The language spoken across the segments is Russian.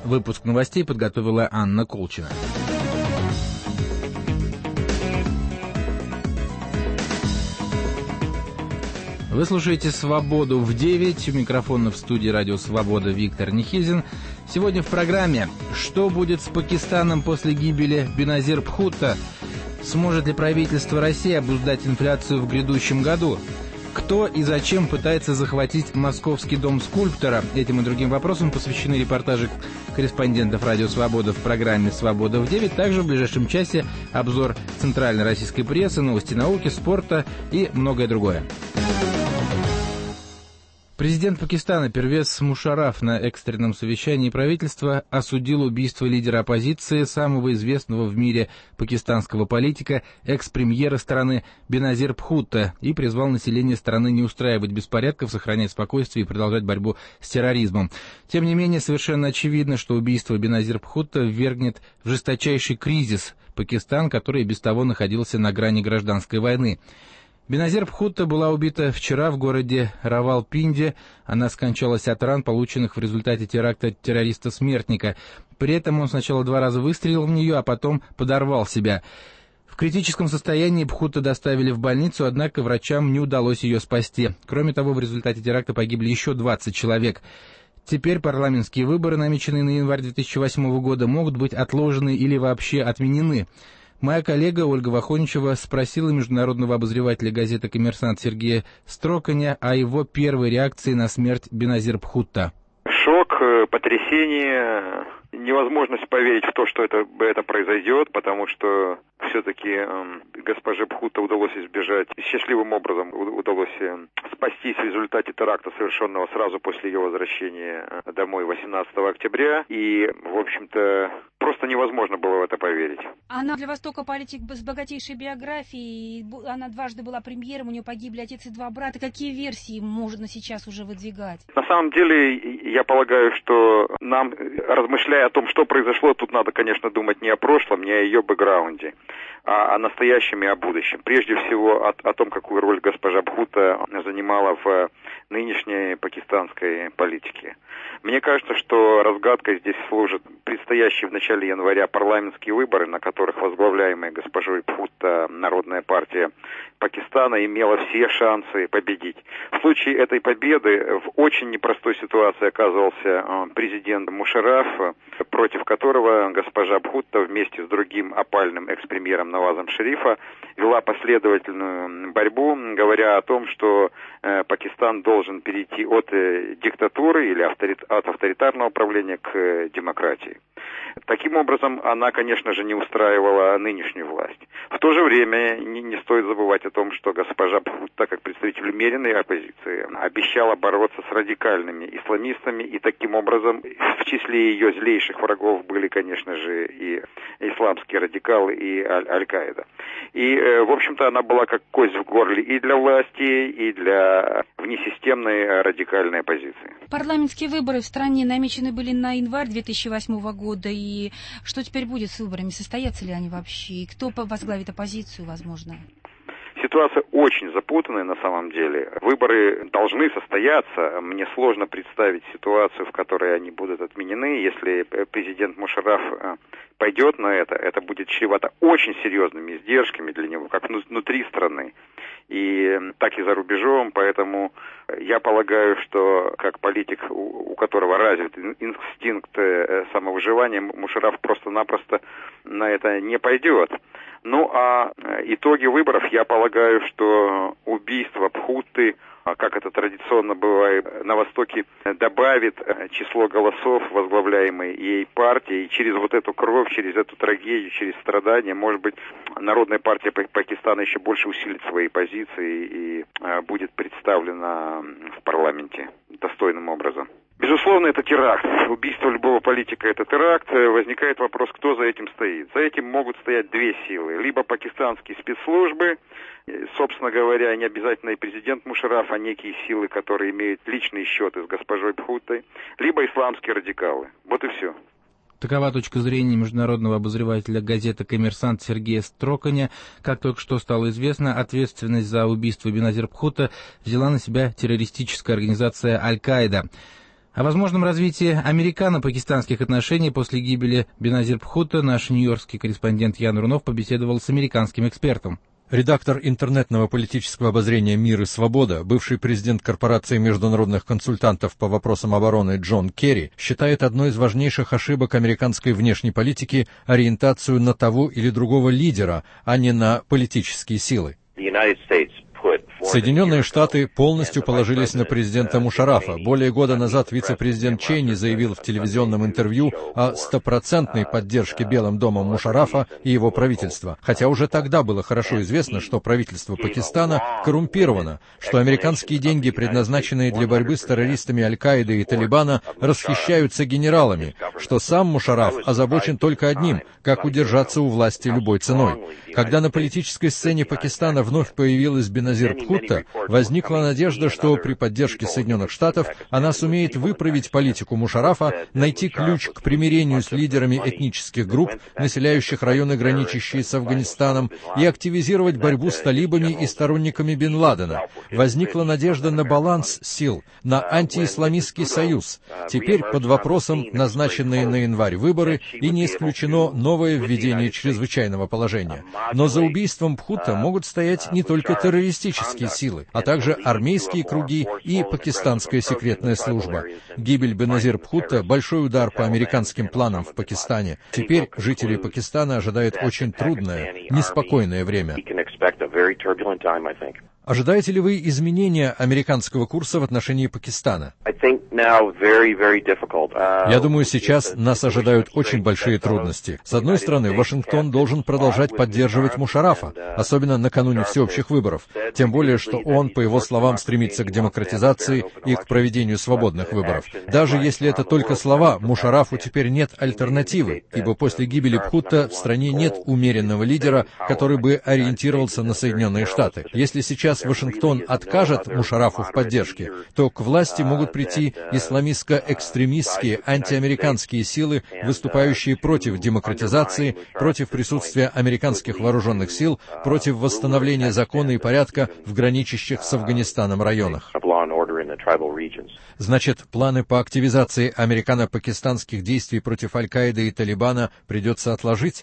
Выпуск новостей подготовила Анна Колчина. Вы слушаете «Свободу в 9». У микрофона в студии «Радио Свобода» Виктор Нихизин. Сегодня в программе: что будет с Пакистаном после гибели Беназир Бхутто? Сможет ли правительство России обуздать инфляцию в грядущем году? Кто и зачем пытается захватить Московский дом скульптора? Этим и другим вопросам посвящены репортажи корреспондентов «Радио Свобода» в программе «Свобода в 9». Также в ближайшем часе обзор центральной российской прессы, новости науки, спорта и многое другое. Президент Пакистана Первез Мушарраф на экстренном совещании правительства осудил убийство лидера оппозиции, самого известного в мире пакистанского политика, экс-премьера страны Беназир Бхутто, и призвал население страны не устраивать беспорядков, сохранять спокойствие и продолжать борьбу с терроризмом. Тем не менее, совершенно очевидно, что убийство Беназир Бхутто ввергнет в жесточайший кризис Пакистан, который без того находился на грани гражданской войны. Беназир Бхутто была убита вчера в городе Равалпинди. Она скончалась от ран, полученных в результате теракта террориста-смертника. При этом он сначала 2 раза выстрелил в нее, а потом подорвал себя. В критическом состоянии Бхутто доставили в больницу, однако врачам не удалось ее спасти. Кроме того, в результате теракта погибли еще 20 человек. Теперь парламентские выборы, намеченные на январь 2008 года, могут быть отложены или вообще отменены. Моя коллега Ольга Вахоничева спросила международного обозревателя газеты «Коммерсант» Сергея Строканя о его первой реакции на смерть Беназир Бхутто. Шок, потрясение, невозможность поверить в то, что это произойдет, потому что все-таки госпоже Бхутто удалось избежать, счастливым образом удалось спастись в результате теракта, совершенного сразу после ее возвращения домой 18 октября. И, в общем-то, просто невозможно было в это поверить. Она для Востока политик с богатейшей биографией, она дважды была премьером, у нее погибли отец и 2 брата. Какие версии можно сейчас уже выдвигать? На самом деле, я полагаю, что нам, размышляя о том, что произошло, тут надо, конечно, думать не о прошлом, не о ее бэкграунде, а о настоящем и о будущем. Прежде всего о том, какую роль госпожа Бхутто занимала в нынешней пакистанской политике. Мне кажется, что разгадкой здесь служат предстоящие в начале января парламентские выборы, на которых возглавляемая госпожой Бхутто Народная партия Пакистана имела все шансы победить. В случае этой победы в очень непростой ситуации оказывался президент Мушарраф, против которого госпожа Бхутто вместе с другим опальным экс-премьером Навазом Шарифа вела последовательную борьбу, говоря о том, что Пакистан должен перейти от диктатуры или от авторитарного управления к демократии. Таким образом, она, конечно же, не устраивала нынешнюю власть. В то же время не стоит забывать о том, что госпожа Бхутто, как представитель умеренной оппозиции, обещала бороться с радикальными исламистами, и таким образом в числе ее злейших врагов были, конечно же, и исламские радикалы, и Аль-Каида. И, в общем-то, она была как кость в горле и для власти, и для внесистемной радикальной оппозиции. Парламентские выборы в стране намечены были на январь 2008 года, и что теперь будет с выборами? Состоятся ли они вообще? И кто возглавит оппозицию, возможно? Ситуация очень запутанная на самом деле. Выборы должны состояться. Мне сложно представить ситуацию, в которой они будут отменены. Если президент Мушарраф пойдет на это будет чревато очень серьезными издержками для него, как внутри страны, и так и за рубежом. Поэтому я полагаю, что как политик, у которого развит инстинкт самовыживания, Мушарраф просто-напросто на это не пойдет. Ну а итоги выборов, я полагаю, что убийство Бхутты, как это традиционно бывает на Востоке, добавит число голосов возглавляемой ей партии, и через вот эту кровь, через эту трагедию, через страдания, может быть, Народная партия Пакистана еще больше усилит свои позиции и будет представлена в парламенте достойным образом. Безусловно, это теракт. Убийство любого политика – это теракт. Возникает вопрос, кто за этим стоит. За этим могут стоять 2 силы. Либо пакистанские спецслужбы, собственно говоря, не обязательно и президент Мушарраф, а некие силы, которые имеют личные счеты с госпожой Бхуттой, либо исламские радикалы. Вот и все. Такова точка зрения международного обозревателя газеты «Коммерсант» Сергея Строканя. Как только что стало известно, ответственность за убийство Беназир Бхутто взяла на себя террористическая организация «Аль-Каида». О возможном развитии американо-пакистанских отношений после гибели Беназир Бхутто наш нью-йоркский корреспондент Ян Рунов побеседовал с американским экспертом. Редактор интернетного политического обозрения «Мир и свобода», бывший президент корпорации международных консультантов по вопросам обороны Джон Керри, считает одной из важнейших ошибок американской внешней политики ориентацию на того или другого лидера, а не на политические силы. Соединенные Штаты полностью положились на президента Мушаррафа. Более года назад вице-президент Чейни заявил в телевизионном интервью о стопроцентной поддержке Белым домом Мушаррафа и его правительства. Хотя уже тогда было хорошо известно, что правительство Пакистана коррумпировано, что американские деньги, предназначенные для борьбы с террористами Аль-Каиды и Талибана, расхищаются генералами, что сам Мушарраф озабочен только одним – как удержаться у власти любой ценой. Когда на политической сцене Пакистана вновь появилась Беназир Бхутто, возникла надежда, что при поддержке Соединенных Штатов она сумеет выправить политику Мушаррафа, найти ключ к примирению с лидерами этнических групп, населяющих районы, граничащие с Афганистаном, и активизировать борьбу с талибами и сторонниками Бен Ладена. Возникла надежда на баланс сил, на антиисламистский союз. Теперь под вопросом назначенные на январь выборы, и не исключено новое введение чрезвычайного положения. Но за убийством Бхутто могут стоять не только террористические силы, а также армейские круги и пакистанская секретная служба. Гибель Беназир Бхутто – большой удар по американским планам в Пакистане. Теперь жителей Пакистана ожидает очень трудное, неспокойное время. Ожидаете ли вы изменения американского курса в отношении Пакистана? Я думаю, сейчас нас ожидают очень большие трудности. С одной стороны, Вашингтон должен продолжать поддерживать Мушаррафа, особенно накануне всеобщих выборов. Тем более, что он, по его словам, стремится к демократизации и к проведению свободных выборов. Даже если это только слова, Мушаррафу теперь нет альтернативы, ибо после гибели Бхутто в стране нет умеренного лидера, который бы ориентировался на Соединенные Штаты. Если сейчас Вашингтон откажет Мушаррафу в поддержке, то к власти могут прийти исламистско-экстремистские антиамериканские силы, выступающие против демократизации, против присутствия американских вооруженных сил, против восстановления закона и порядка в граничащих с Афганистаном районах. Значит, планы по активизации американо-пакистанских действий против Аль-Каиды и Талибана придется отложить?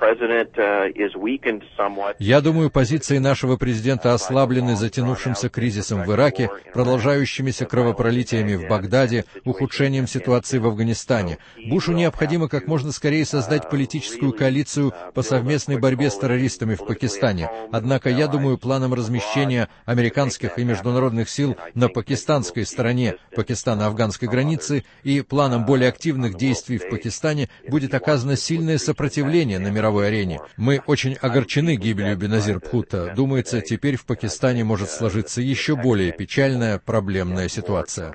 Я думаю, позиции нашего президента ослаблены затянувшимся кризисом в Ираке, продолжающимися кровопролитиями в Багдаде, ухудшением ситуации в Афганистане. Бушу необходимо как можно скорее создать политическую коалицию по совместной борьбе с террористами в Пакистане. Однако, я думаю, планом размещения американских и международных сил на пакистанской стороне Пакистано-афганской границы и планом более активных действий в Пакистане будет оказано сильное сопротивление на мировой арене. Мы очень огорчены гибелью Беназир Бхутто. Думается, теперь в Пакистане может сложиться еще более печальная проблемная ситуация.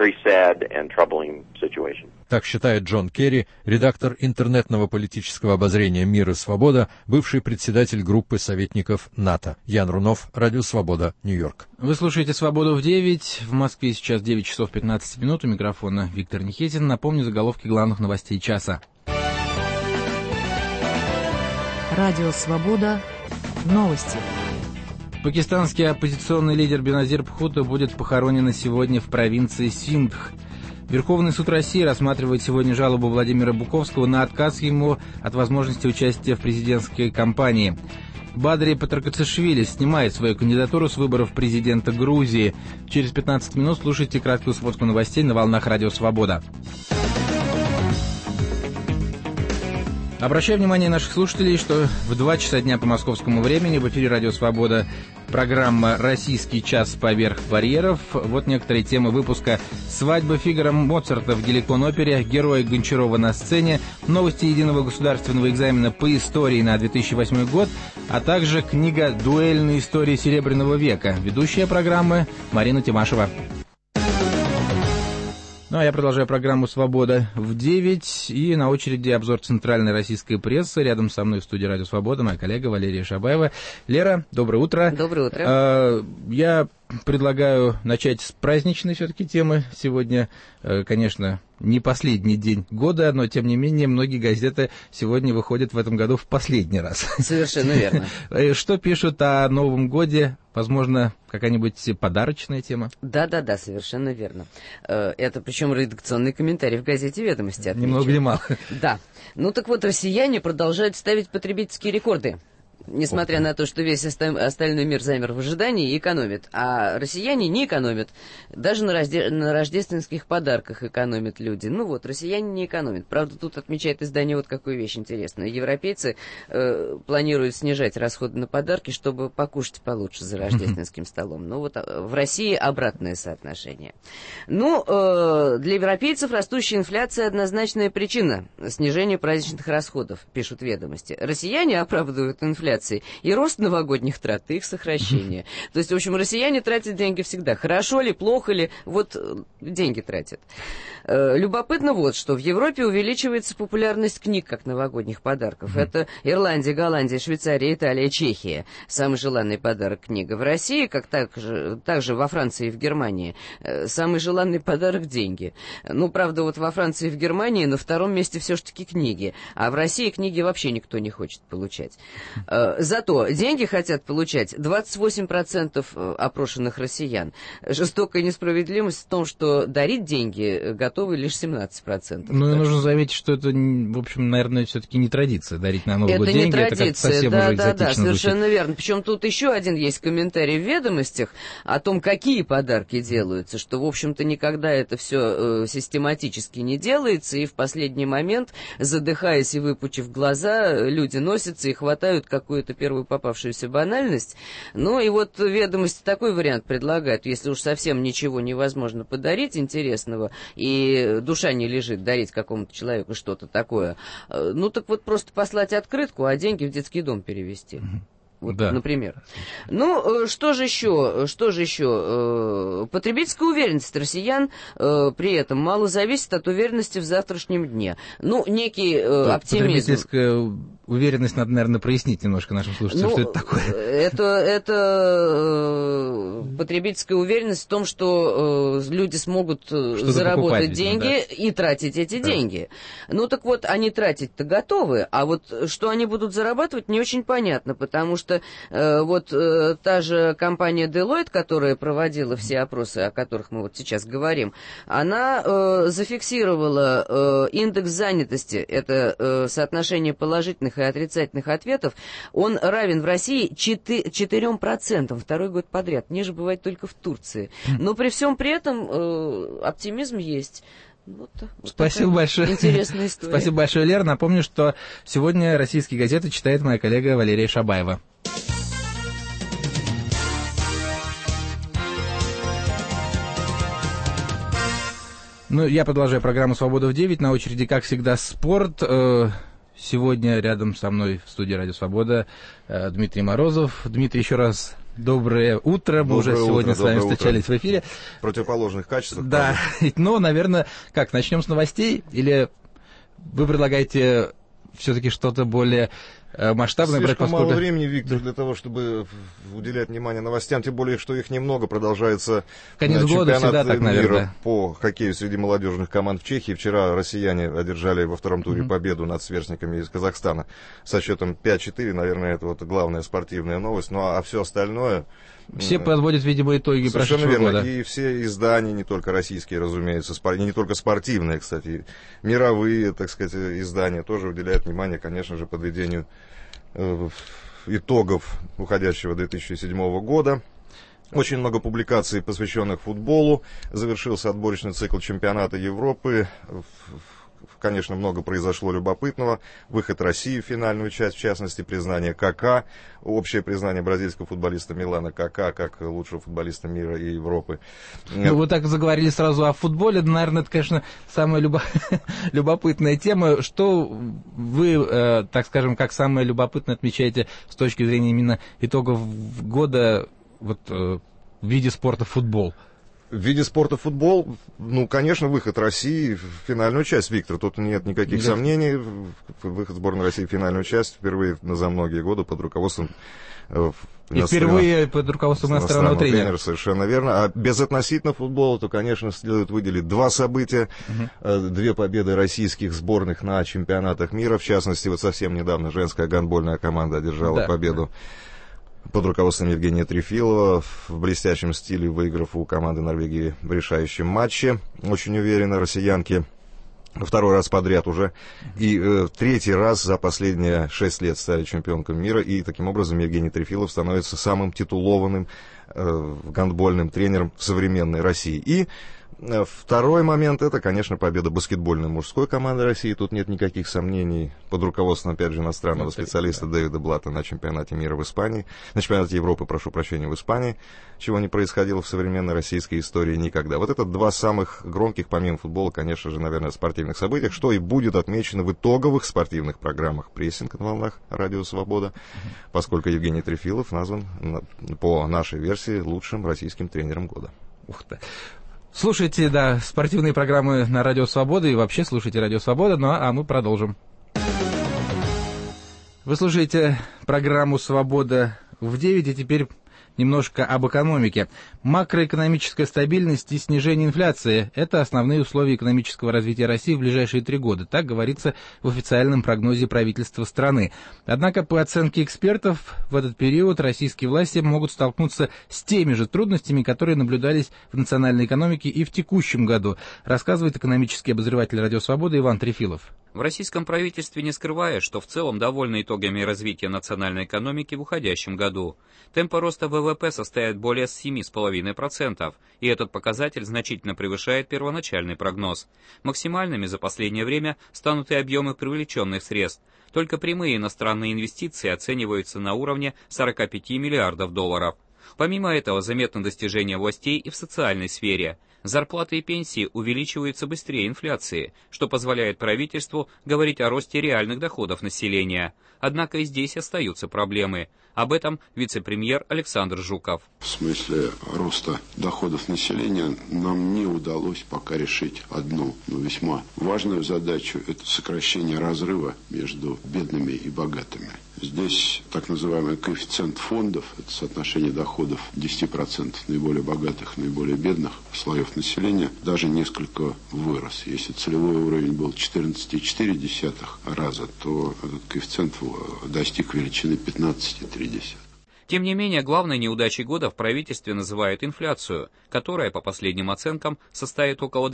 Так считает Джон Керри, редактор интернетного политического обозрения «Мир и свобода», бывший председатель группы советников НАТО. Ян Рунов, Радио Свобода, Нью-Йорк. Вы слушаете «Свободу в 9». В Москве сейчас 9 часов 15 минут. У микрофона Виктор Никитин. Напомню заголовки главных новостей часа. Радио Свобода. Новости. Пакистанский оппозиционный лидер Беназир Бхутто будет похоронен сегодня в провинции Синдх. Верховный суд России рассматривает сегодня жалобу Владимира Буковского на отказ ему от возможности участия в президентской кампании. Бадри Патракацишвили снимает свою кандидатуру с выборов президента Грузии. Через 15 минут слушайте краткую сводку новостей на волнах Радио Свобода. Обращаю внимание наших слушателей, что в 2 часа дня по московскому времени в эфире Радио Свобода программа «Российский час поверх барьеров». Вот некоторые темы выпуска: свадьба Фигаро Моцарта в Геликон-опере, герои Гончарова на сцене, новости единого государственного экзамена по истории на 2008 год, а также книга «Дуэльные истории Серебряного века». Ведущая программы Марина Тимашева. Ну, а я продолжаю программу «Свобода в 9». И на очереди обзор центральной российской прессы. Рядом со мной в студии «Радио Свобода» моя коллега Валерия Шабаева. Лера, доброе утро. Доброе утро. Я предлагаю начать с праздничной все-таки темы. Сегодня, конечно, не последний день года, но, тем не менее, многие газеты сегодня выходят в этом году в последний раз. Совершенно верно. Что пишут о Новом годе? Возможно, какая-нибудь подарочная тема? Да, совершенно верно. Это причем редакционный комментарий в газете «Ведомости». Ни много ни мало. Да. Ну так вот, россияне продолжают ставить потребительские рекорды. Несмотря на то, что весь остальной мир замер в ожидании и экономит. А россияне не экономят. Даже на рождественских подарках экономят люди. Ну вот, россияне не экономят. Правда, тут отмечает издание вот какую вещь интересную. Европейцы планируют снижать расходы на подарки, чтобы покушать получше за рождественским столом. Ну вот в России обратное соотношение. Ну, для европейцев растущая инфляция однозначная причина снижения праздничных расходов, пишут «Ведомости». Россияне оправдывают инфляцию и рост новогодних трат, и их сокращение. То есть, в общем, россияне тратят деньги всегда. Хорошо ли, плохо ли, вот деньги тратят. Любопытно вот, что в Европе увеличивается популярность книг как новогодних подарков. Это Ирландия, Голландия, Швейцария, Италия, Чехия. Самый желанный подарок книга. В России, как также во Франции и в Германии, самый желанный подарок деньги. Ну, правда, вот во Франции и в Германии на втором месте все-таки книги. А в России книги вообще никто не хочет получать. Зато деньги хотят получать 28% опрошенных россиян. Жестокая несправедливость в том, что дарить деньги готовы лишь 17%. Ну и нужно заметить, что это, в общем, наверное, все-таки не традиция дарить на Новый год деньги. Это не традиция, совсем уже экзотично да, совершенно звучит. верно. Причем тут еще один есть комментарий в «Ведомостях» о том, какие подарки делаются, что, в общем-то, никогда это все систематически не делается, и в последний момент, задыхаясь и выпучив глаза, люди носятся и хватают какую-то первую попавшуюся банальность. Ну и вот «Ведомости» такой вариант предлагают, если уж совсем ничего невозможно подарить интересного, и душа не лежит дарить какому-то человеку что-то такое, ну так вот просто послать открытку, а деньги в детский дом перевести. Вот, да. Например. Ну, что же еще? Потребительская уверенность россиян при этом мало зависит от уверенности в завтрашнем дне. Ну, некий оптимизм. Потребительская уверенность надо, наверное, прояснить немножко нашим слушателям, что это такое. Это потребительская уверенность в том, что люди смогут заработать деньги и тратить эти деньги. Ну, так вот, они тратить-то готовы, а вот что они будут зарабатывать, не очень понятно, потому что та же компания Deloitte, которая проводила все опросы, о которых мы вот сейчас говорим, она зафиксировала индекс занятости, это соотношение положительных и отрицательных ответов, он равен в России 4%, второй год подряд, ниже бывает только в Турции. Но при всем при этом оптимизм есть. Вот спасибо большое. Интересная история. Спасибо большое, Лера. Напомню, что сегодня российские газеты читает моя коллега Валерия Шабаева. Ну, я продолжаю программу «Свобода в 9». На очереди, как всегда, спорт. Сегодня рядом со мной в студии «Радио Свобода» Дмитрий Морозов. Дмитрий, еще раз доброе утро. Мы уже сегодня с вами встречались в эфире. В противоположных качествах. Да, но, наверное, начнем с новостей? Или вы предлагаете все-таки что-то более масштабное брать, поскольку... мало времени, Виктор, для того, чтобы уделять внимание новостям, тем более, что их немного. Продолжается чемпионат мира по хоккею среди молодежных команд в Чехии. Вчера россияне одержали во втором туре победу над сверстниками из Казахстана со счетом 5-4. Наверное, это вот главная спортивная новость. Ну, а все остальное... Все подводят, видимо, итоги прошедшего года. Совершенно верно. И все издания, не только российские, разумеется, не только спортивные, кстати, мировые, так сказать, издания тоже уделяют внимание, конечно же, подведению итогов уходящего 2007 года. Очень много публикаций, посвященных футболу. Завершился отборочный цикл чемпионата Европы. Конечно, много произошло любопытного. Выход России в финальную часть, в частности, признание Кака, общее признание бразильского футболиста Милана Кака как лучшего футболиста мира и Европы. Ну, вы так заговорили сразу о футболе. Наверное, это, конечно, самая любопытная тема. Что вы, так скажем, как самое любопытное отмечаете с точки зрения именно итогов года в виде спорта футбол? В виде спорта футбол, конечно, выход России в финальную часть, Виктор, тут нет никаких сомнений. Выход сборной России в финальную часть впервые за многие годы под руководством... И впервые под руководством иностранного тренера. Совершенно верно. А безотносительно футбола, то, конечно, следует выделить два события. Две победы российских сборных на чемпионатах мира. В частности, вот совсем недавно женская гандбольная команда одержала победу под руководством Евгения Трефилова, в блестящем стиле выиграв у команды Норвегии в решающем матче. Очень уверенно россиянки второй раз подряд уже. И третий раз за последние 6 лет стали чемпионками мира. И таким образом Евгений Трефилов становится самым титулованным гандбольным тренером в современной России. И второй момент — это, конечно, победа баскетбольной мужской команды России. Тут нет никаких сомнений. Под руководством, опять же, иностранного специалиста Дэвида Блата на чемпионате мира в Испании, на чемпионате Европы, прошу прощения, в Испании, чего не происходило в современной российской истории никогда. Вот это два самых громких, помимо футбола, конечно же, наверное, спортивных событиях, что и будет отмечено в итоговых спортивных программах «Прессинг» на волнах «Радио Свобода», поскольку Евгений Трефилов назван, по нашей версии, лучшим российским тренером года. Ух ты. Слушайте, спортивные программы на Радио Свобода и вообще слушайте Радио Свобода, а мы продолжим. Вы слушаете программу «Свобода в 9», и теперь немножко об экономике. Макроэкономическая стабильность и снижение инфляции – это основные условия экономического развития России в ближайшие 3 года. Так говорится в официальном прогнозе правительства страны. Однако, по оценке экспертов, в этот период российские власти могут столкнуться с теми же трудностями, которые наблюдались в национальной экономике и в текущем году, рассказывает экономический обозреватель «Радио Свобода» Иван Трефилов. В российском правительстве не скрывают, что в целом довольны итогами развития национальной экономики в уходящем году. Темпы роста ВВП составят более 7,5%, и этот показатель значительно превышает первоначальный прогноз. Максимальными за последнее время станут и объемы привлеченных средств. Только прямые иностранные инвестиции оцениваются на уровне 45 миллиардов долларов. Помимо этого, заметно достижения властей и в социальной сфере. Зарплаты и пенсии увеличиваются быстрее инфляции, что позволяет правительству говорить о росте реальных доходов населения. Однако и здесь остаются проблемы. Об этом вице-премьер Александр Жуков. В смысле роста доходов населения нам не удалось пока решить одну, но весьма важную задачу – это сокращение разрыва между бедными и богатыми. Здесь так называемый коэффициент фондов, это соотношение доходов 10% наиболее богатых, наиболее бедных слоев населения, даже несколько вырос. Если целевой уровень был 14,4 раза, то этот коэффициент достиг величины 15,3. Тем не менее, главной неудачей года в правительстве называют инфляцию, которая, по последним оценкам, составит около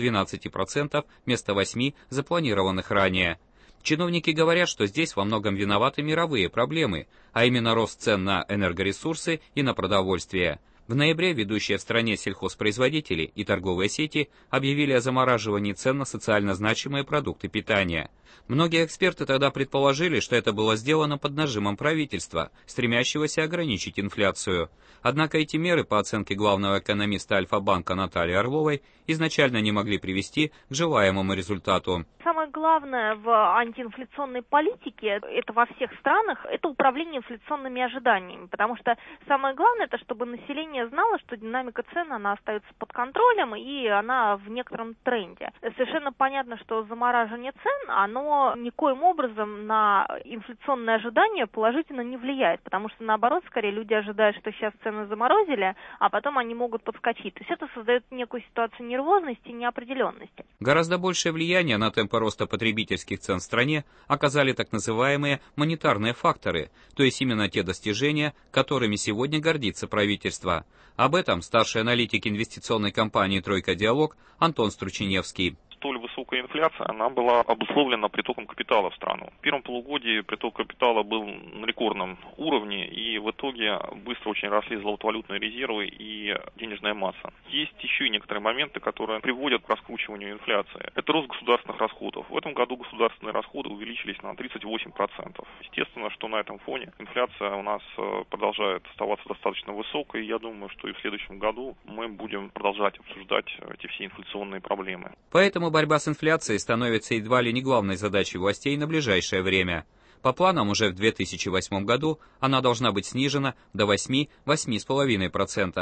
12% вместо 8% запланированных ранее. Чиновники говорят, что здесь во многом виноваты мировые проблемы, а именно рост цен на энергоресурсы и на продовольствие. В ноябре ведущие в стране сельхозпроизводители и торговые сети объявили о замораживании цен на социально значимые продукты питания. Многие эксперты тогда предположили, что это было сделано под нажимом правительства, стремящегося ограничить инфляцию. Однако эти меры, по оценке главного экономиста Альфа-банка Натальи Орловой, изначально не могли привести к желаемому результату. Самое главное в антиинфляционной политике, это во всех странах, это управление инфляционными ожиданиями. Потому что самое главное, это чтобы население знало, что динамика цен, она остается под контролем и она в некотором тренде. Совершенно понятно, что замораживание цен, оно никоим образом на инфляционные ожидания положительно не влияет. Потому что наоборот, скорее люди ожидают, что сейчас цены заморозили, а потом они могут подскочить. То есть это создает некую ситуацию нервозности и неопределенности. Гораздо большее влияние на темпы роста потребительских цен в стране оказали так называемые монетарные факторы, то есть именно те достижения, которыми сегодня гордится правительство. Об этом старший аналитик инвестиционной компании «Тройка Диалог» Антон Струченевский. Столь высокая инфляция, она была обусловлена притоком капитала в страну. В первом полугодии приток капитала был на рекордном уровне, и в итоге быстро очень росли золотовалютные резервы и денежная масса. Есть еще и некоторые моменты, которые приводят к раскручиванию инфляции. Это рост государственных расходов. В этом году государственные расходы увеличились на 38%. Естественно, что на этом фоне инфляция у нас продолжает оставаться достаточно высокой, и я думаю, что и в следующем году мы будем продолжать обсуждать эти все инфляционные проблемы. Поэтому борьба с инфляцией становится едва ли не главной задачей властей на ближайшее время. По планам, уже в 2008 году она должна быть снижена до 8-8,5%.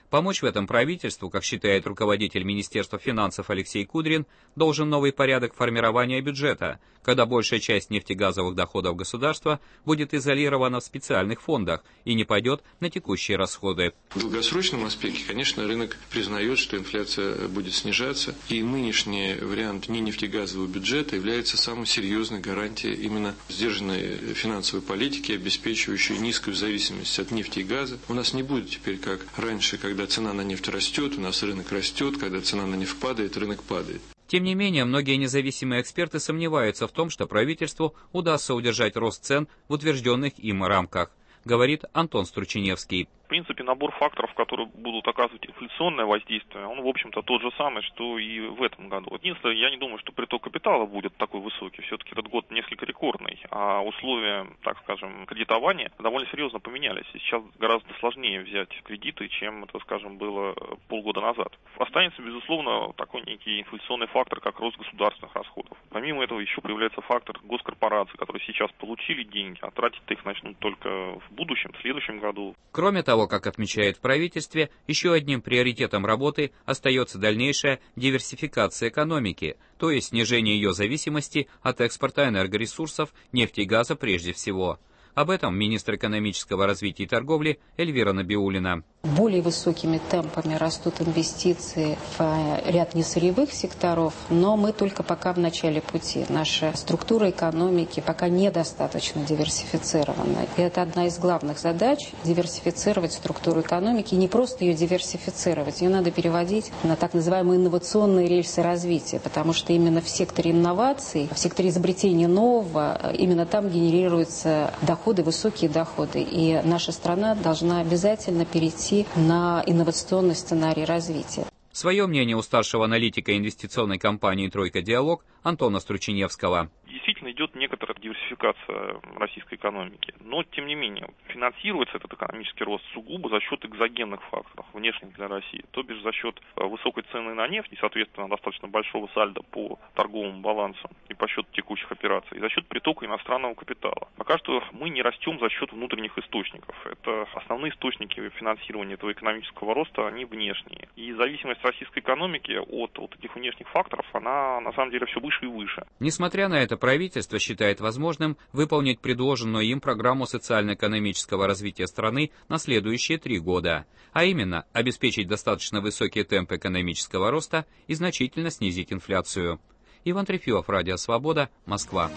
Помочь в этом правительству, как считает руководитель Министерства финансов Алексей Кудрин, должен новый порядок формирования бюджета, когда большая часть нефтегазовых доходов государства будет изолирована в специальных фондах и не пойдет на текущие расходы. В долгосрочном аспекте, конечно, рынок признает, что инфляция будет снижаться, и нынешний вариант нефтегазового бюджета является самой серьезной гарантией именно сдержанной финансовой политики, обеспечивающей низкую зависимость от нефти и газа. У нас не будет теперь, как раньше, когда цена на нефть растет, у нас рынок растет, когда цена на нефть падает, рынок падает. Тем не менее, многие независимые эксперты сомневаются в том, что правительству удастся удержать рост цен в утвержденных им рамках, говорит Антон Стручиневский. В принципе, набор факторов, которые будут оказывать инфляционное воздействие, он, в общем-то, тот же самый, что и в этом году. Единственное, я не думаю, что приток капитала будет такой высокий. Все-таки этот год несколько рекордный, а условия, так скажем, кредитования довольно серьезно поменялись. И сейчас гораздо сложнее взять кредиты, чем это, скажем, было полгода назад. Останется, безусловно, такой некий инфляционный фактор, как рост государственных расходов. Помимо этого еще появляется фактор госкорпораций, которые сейчас получили деньги, а тратить их начнут только в будущем, в следующем году. Кроме того, как отмечают в правительстве, еще одним приоритетом работы остается дальнейшая диверсификация экономики, то есть снижение ее зависимости от экспорта энергоресурсов, нефти и газа прежде всего. Об этом министр экономического развития и торговли Эльвира Набиуллина. Более высокими темпами растут инвестиции в ряд несырьевых секторов, но мы только пока в начале пути. Наша структура экономики пока недостаточно диверсифицирована. И это одна из главных задач – диверсифицировать структуру экономики. И не просто ее диверсифицировать, ее надо переводить на так называемые инновационные рельсы развития, потому что именно в секторе инноваций, в секторе изобретения нового, именно там генерируются доходы, высокие доходы. И наша страна должна обязательно перейти на инновационный сценарий развития. Свое мнение у старшего аналитика инвестиционной компании «Тройка Диалог» Антона Стручиневского. Действительно идет некоторая диверсификация российской экономики, но тем не менее финансируется этот экономический рост сугубо за счет экзогенных факторов, внешних для России, то бишь за счет высокой цены на нефть и, соответственно, достаточно большого сальда по торговому балансу и по счету текущих операций, и за счет притока иностранного капитала. Пока что мы не растем за счет внутренних источников. Это основные источники финансирования этого экономического роста, они внешние. И зависимость российской экономики от этих внешних факторов, она на самом деле все выше и выше. Несмотря на это, правительство считает возможным выполнить предложенную им программу социально-экономического развития страны на следующие 3 года, а именно обеспечить достаточно высокие темпы экономического роста и значительно снизить инфляцию. Иван Трефилов, Радио Свобода, Москва.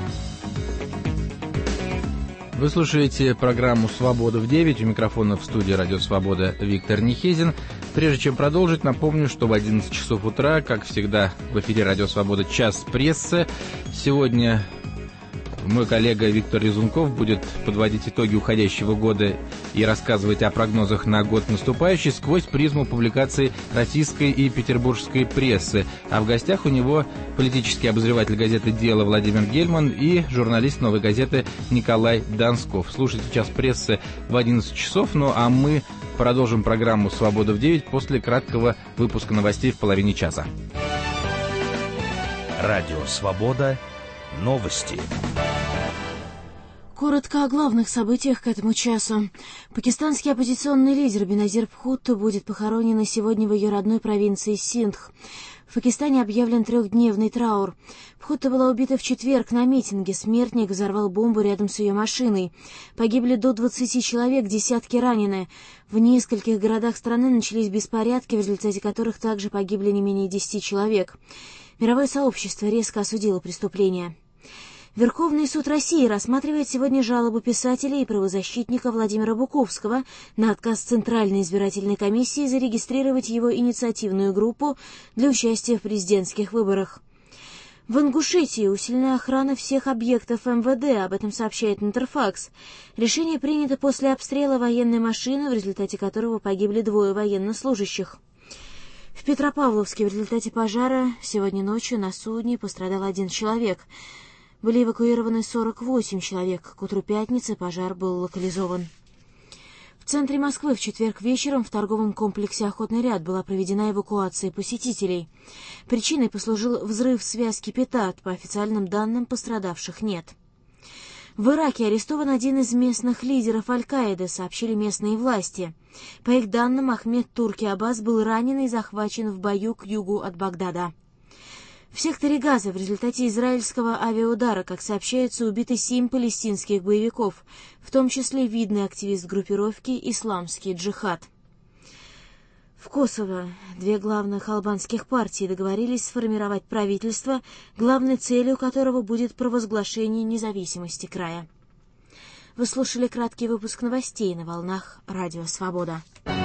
Вы слушаете программу «Свобода в 9». У микрофона в студии «Радио Свобода» Виктор Нехезин. Прежде чем продолжить, напомню, что в 11 часов утра, как всегда, в эфире «Радио Свобода» час прессы. Сегодня мой коллега Виктор Резунков будет подводить итоги уходящего года и рассказывать о прогнозах на год наступающий сквозь призму публикаций российской и петербургской прессы. А в гостях у него политический обозреватель газеты «Дело» Владимир Гельман и журналист «Новой газеты» Николай Донсков. Слушайте час прессы в 11 часов, ну а мы продолжим программу «Свобода в 9» после краткого выпуска новостей в половине часа. Радио «Свобода». Новости. Коротко о главных событиях к этому часу. Пакистанский оппозиционный лидер Беназир Бхутто будет похоронен сегодня в ее родной провинции Синдх. В Пакистане объявлен 3-дневный траур. Бхутто была убита в четверг на митинге. Смертник взорвал бомбу рядом с ее машиной. Погибли до 20 человек, десятки ранены. В нескольких городах страны начались беспорядки, в результате которых также погибли не менее 10 человек. Мировое сообщество резко осудило преступление. Верховный суд России рассматривает сегодня жалобу писателя и правозащитника Владимира Буковского на отказ Центральной избирательной комиссии зарегистрировать его инициативную группу для участия в президентских выборах. В Ингушетии усилена охрана всех объектов МВД, об этом сообщает Интерфакс. Решение принято после обстрела военной машины, в результате которого погибли 2 военнослужащих. В Петропавловске в результате пожара сегодня ночью на судне пострадал 1 человек. Были эвакуированы 48 человек. К утру пятницы пожар был локализован. В центре Москвы в четверг вечером в торговом комплексе «Охотный ряд» была проведена эвакуация посетителей. Причиной послужил взрыв связки петард. По официальным данным, пострадавших нет. В Ираке арестован один из местных лидеров Аль-Каиды, сообщили местные власти. По их данным, Ахмед Турки Аббас был ранен и захвачен в бою к югу от Багдада. В секторе Газа в результате израильского авиаудара, как сообщается, убиты 7 палестинских боевиков, в том числе видный активист группировки «Исламский джихад». В Косово 2 главных албанских партии договорились сформировать правительство, главной целью которого будет провозглашение независимости края. Вы слушали краткий выпуск новостей на волнах Радио Свобода.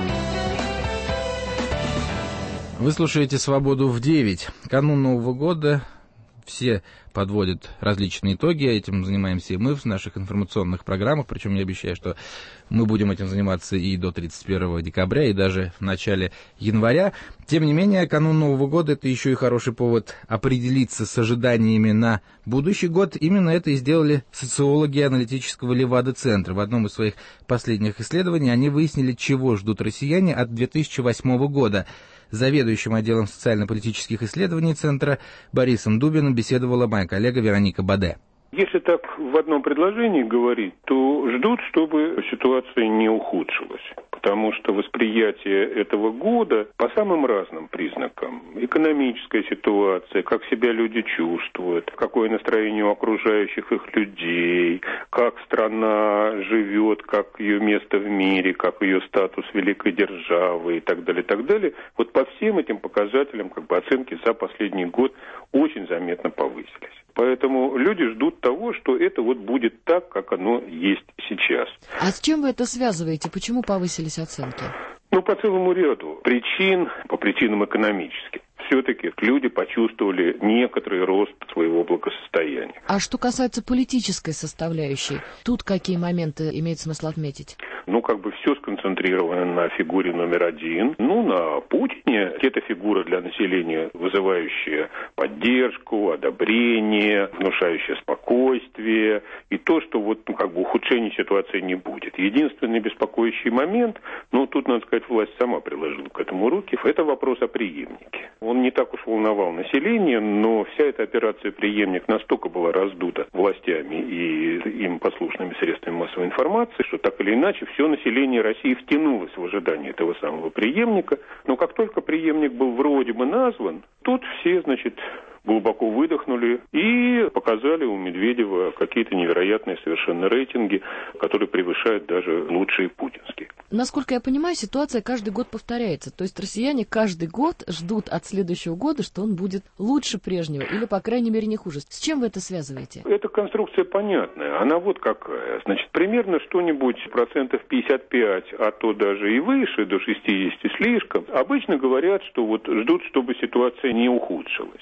Вы слушаете «Свободу в 9». Канун Нового года. Все подводят различные итоги. Этим занимаемся и мы в наших информационных программах. Причем я обещаю, что мы будем этим заниматься и до 31 декабря, и даже в начале января. Тем не менее, канун Нового года — это еще и хороший повод определиться с ожиданиями на будущий год. Именно это и сделали социологи аналитического Левада-центра. В одном из своих последних исследований они выяснили, чего ждут россияне от 2008 года. Заведующим отделом социально-политических исследований Центра Борисом Дубиным беседовала моя коллега Вероника Баде. Если так в одном предложении говорить, то ждут, чтобы ситуация не ухудшилась. Потому что восприятие этого года по самым разным признакам. Экономическая ситуация, как себя люди чувствуют, какое настроение у окружающих их людей, как страна живет, как ее место в мире, как ее статус великой державы и так далее, так далее. Вот по всем этим показателям оценки за последний год очень заметно повысились. Поэтому люди ждут того, что это будет так, как оно есть сейчас. А с чем вы это связываете? Почему повысились оценки? По целому ряду причин, по причинам экономическим. Все-таки люди почувствовали некоторый рост своего благосостояния. А что касается политической составляющей, тут какие моменты имеет смысл отметить? Все сконцентрировано на фигуре номер 1. На Путине. Это фигура для населения, вызывающая поддержку, одобрение, внушающая спокойствие. И то, что ухудшения ситуации не будет. Единственный беспокоящий момент, тут, надо сказать, власть сама приложила к этому руки, это вопрос о преемнике. Он не так уж волновал население, но вся эта операция «Преемник» настолько была раздута властями и им послушными средствами массовой информации, что так или иначе все население России втянулось в ожидание этого самого преемника. Но как только преемник был вроде бы назван, тут все, глубоко выдохнули и показали у Медведева какие-то невероятные совершенно рейтинги, которые превышают даже лучшие путинские. Насколько я понимаю, ситуация каждый год повторяется. То есть россияне каждый год ждут от следующего года, что он будет лучше прежнего или, по крайней мере, не хуже. С чем вы это связываете? Эта конструкция понятная. Она какая. Примерно что-нибудь 55%, а то даже и выше, до 60% слишком. Обычно говорят, что ждут, чтобы ситуация не ухудшилась.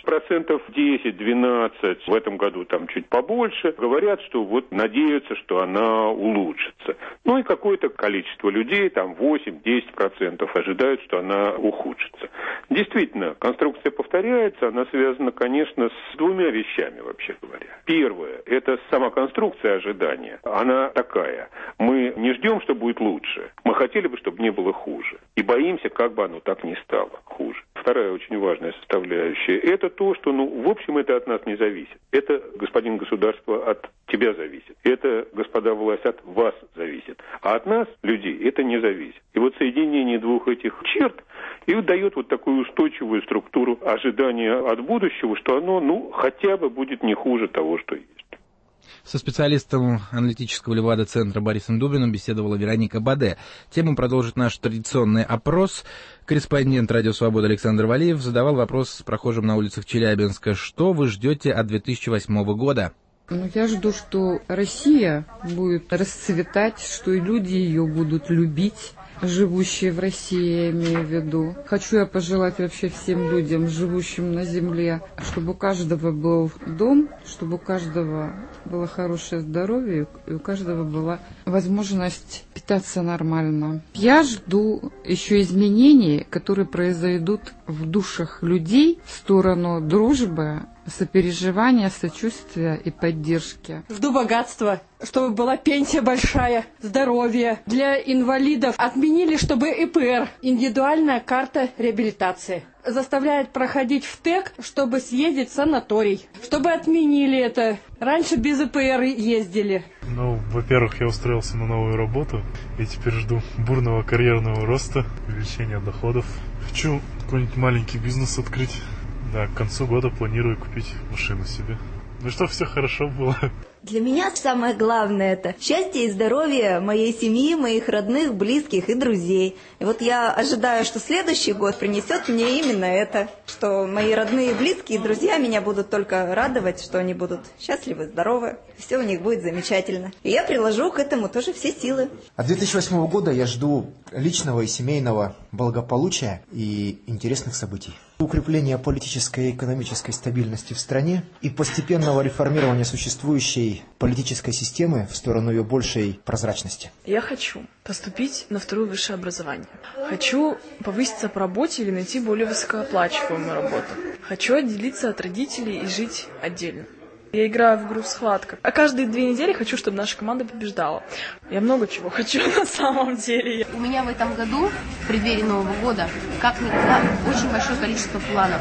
10-12%, в этом году чуть побольше, говорят, что надеются, что она улучшится. И какое-то количество людей, 8-10% ожидают, что она ухудшится. Действительно, конструкция повторяется, она связана, конечно, с 2 вещами, вообще говоря. Первое, это сама конструкция ожидания. Она такая. Мы не ждем, что будет лучше. Мы хотели бы, чтобы не было хуже. И боимся, как бы оно так ни стало хуже. Вторая очень важная составляющая, это то, что, в общем, это от нас не зависит. Это, господин государство, от тебя зависит. Это, господа власть, от вас зависит. А от нас, людей, это не зависит. И соединение 2 этих черт и дает такую устойчивую структуру ожидания от будущего, что оно, хотя бы будет не хуже того, что есть. Со специалистом аналитического Левада-центра Борисом Дубиным беседовала Вероника Баде. Тему продолжит наш традиционный опрос. Корреспондент «Радио Свобода» Александр Валиев задавал вопрос прохожим на улицах Челябинска. Что вы ждете от 2008 года? Я жду, что Россия будет расцветать, что и люди ее будут любить, живущие в России, я имею в виду. Хочу я пожелать вообще всем людям, живущим на земле, чтобы у каждого был дом, чтобы у каждого было хорошее здоровье, и у каждого была возможность питаться нормально. Я жду еще изменений, которые произойдут в душах людей в сторону дружбы, сопереживания, сочувствия и поддержки. Жду богатства, чтобы была пенсия большая, здоровье. Для инвалидов отменили, чтобы ИПР, индивидуальная карта реабилитации. Заставляет проходить в ТЭК, чтобы съездить в санаторий. Чтобы отменили это. Раньше без ИПР ездили. Ну, во-первых, я устроился на новую работу и теперь жду бурного карьерного роста, увеличения доходов. Хочу какой-нибудь маленький бизнес открыть. Да, к концу года планирую купить машину себе. Ну, чтобы все хорошо было. Для меня самое главное – это счастье и здоровье моей семьи, моих родных, близких и друзей. И вот я ожидаю, что следующий год принесет мне именно это, что мои родные, близкие и друзья меня будут только радовать, что они будут счастливы, здоровы, все у них будет замечательно. И я приложу к этому тоже все силы. От 2008 года я жду личного и семейного благополучия и интересных событий. Укрепление политической и экономической стабильности в стране и постепенного реформирования существующей политической системы в сторону ее большей прозрачности. Я хочу поступить на второе высшее образование. Хочу повыситься по работе или найти более высокооплачиваемую работу. Хочу отделиться от родителей и жить отдельно. Я играю в игру в схватках. А каждые 2 недели хочу, чтобы наша команда побеждала. Я много чего хочу на самом деле. У меня в этом году, в преддверии Нового года, как никогда, очень большое количество планов.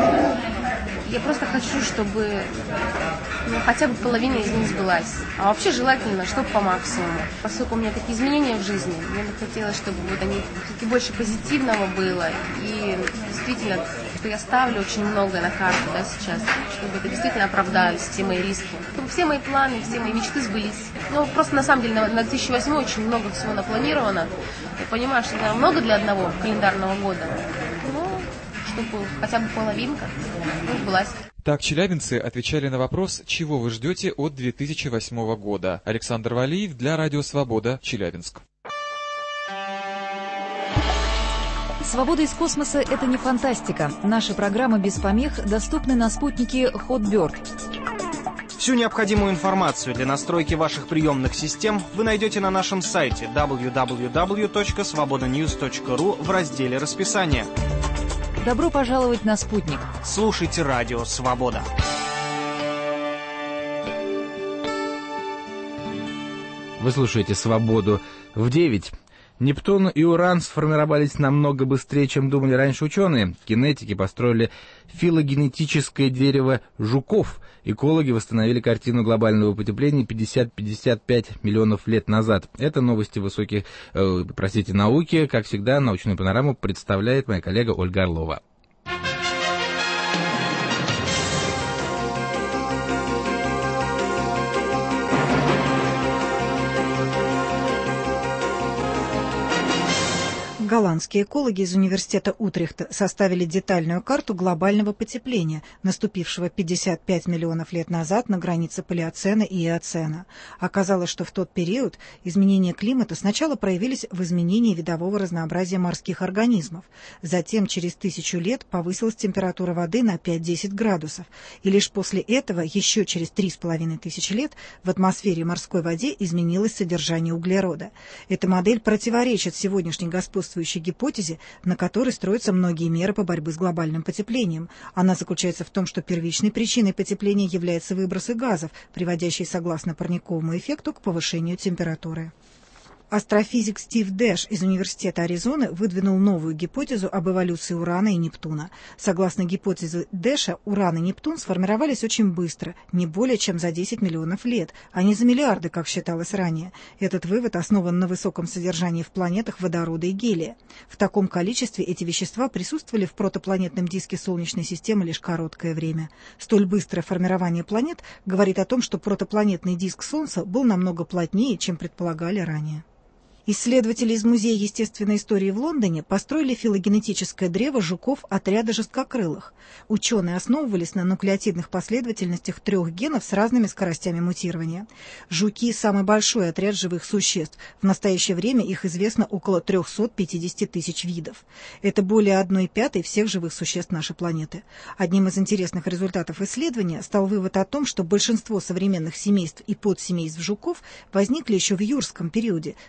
Я просто хочу, чтобы хотя бы половина из них сбылась. А вообще желательно, чтобы по максимуму. Поскольку у меня такие изменения в жизни, мне бы хотелось, чтобы вот они все-таки больше позитивного было. И действительно, что я ставлю очень многое на карту, да, сейчас, чтобы это действительно оправдались, все мои риски. Чтобы все мои планы, все мои мечты сбылись. Ну, просто на самом деле на 2008 очень много всего напланировано. Я понимаю, что это много для одного календарного года. Но чтобы хотя бы половинка сбылась. Так челябинцы отвечали на вопрос, чего вы ждете от 2008 года. Александр Валиев для Радио Свобода, Челябинск. Свобода из космоса – это не фантастика. Наши программы без помех доступны на спутнике Hotbird. Всю необходимую информацию для настройки ваших приемных систем вы найдете на нашем сайте www.svobodanews.ru в разделе «Расписание». Добро пожаловать на спутник. Слушайте Радио Свобода. Вы слушаете «Свободу» в 9. Нептун и Уран сформировались намного быстрее, чем думали раньше ученые. Генетики построили филогенетическое дерево жуков. Экологи восстановили картину глобального потепления 50-55 миллионов лет назад. Это новости науки. Как всегда, научную панораму представляет моя коллега Ольга Орлова. Голландские экологи из университета Утрехта составили детальную карту глобального потепления, наступившего 55 миллионов лет назад на границе Палеоцена и Эоцена. Оказалось, что в тот период изменения климата сначала проявились в изменении видового разнообразия морских организмов. Затем, через 1000 лет, повысилась температура воды на 5-10 градусов. И лишь после этого, еще через 3500 лет, в атмосфере и морской воде изменилось содержание углерода. Эта модель противоречит сегодняшней господствующей гипотезе, на которой строятся многие меры по борьбе с глобальным потеплением. Она заключается в том, что первичной причиной потепления являются выбросы газов, приводящие, согласно парниковому эффекту, к повышению температуры. Астрофизик Стив Дэш из Университета Аризоны выдвинул новую гипотезу об эволюции Урана и Нептуна. Согласно гипотезе Дэша, Уран и Нептун сформировались очень быстро, не более чем за 10 миллионов лет, а не за миллиарды, как считалось ранее. Этот вывод основан на высоком содержании в планетах водорода и гелия. В таком количестве эти вещества присутствовали в протопланетном диске Солнечной системы лишь короткое время. Столь быстрое формирование планет говорит о том, что протопланетный диск Солнца был намного плотнее, чем предполагали ранее. Исследователи из Музея естественной истории в Лондоне построили филогенетическое древо жуков отряда жесткокрылых. Ученые основывались на нуклеотидных последовательностях 3 генов с разными скоростями мутирования. Жуки – самый большой отряд живых существ. В настоящее время их известно около 350 тысяч видов. Это более 1/5 всех живых существ нашей планеты. Одним из интересных результатов исследования стал вывод о том, что большинство современных семейств и подсемейств жуков возникли еще в юрском периоде, задолго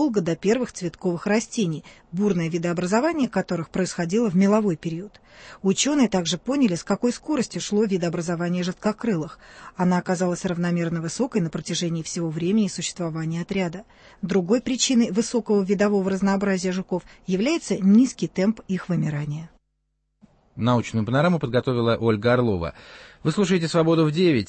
задолго до первых цветковых растений, бурное видообразование которых происходило в меловой период. Ученые также поняли, с какой скоростью шло видообразование жидкокрылых. Она оказалась равномерно высокой на протяжении всего времени существования отряда. Другой причиной высокого видового разнообразия жуков является низкий темп их вымирания. Научную панораму подготовила Ольга Орлова. Вы слушаете «Свободу в 9».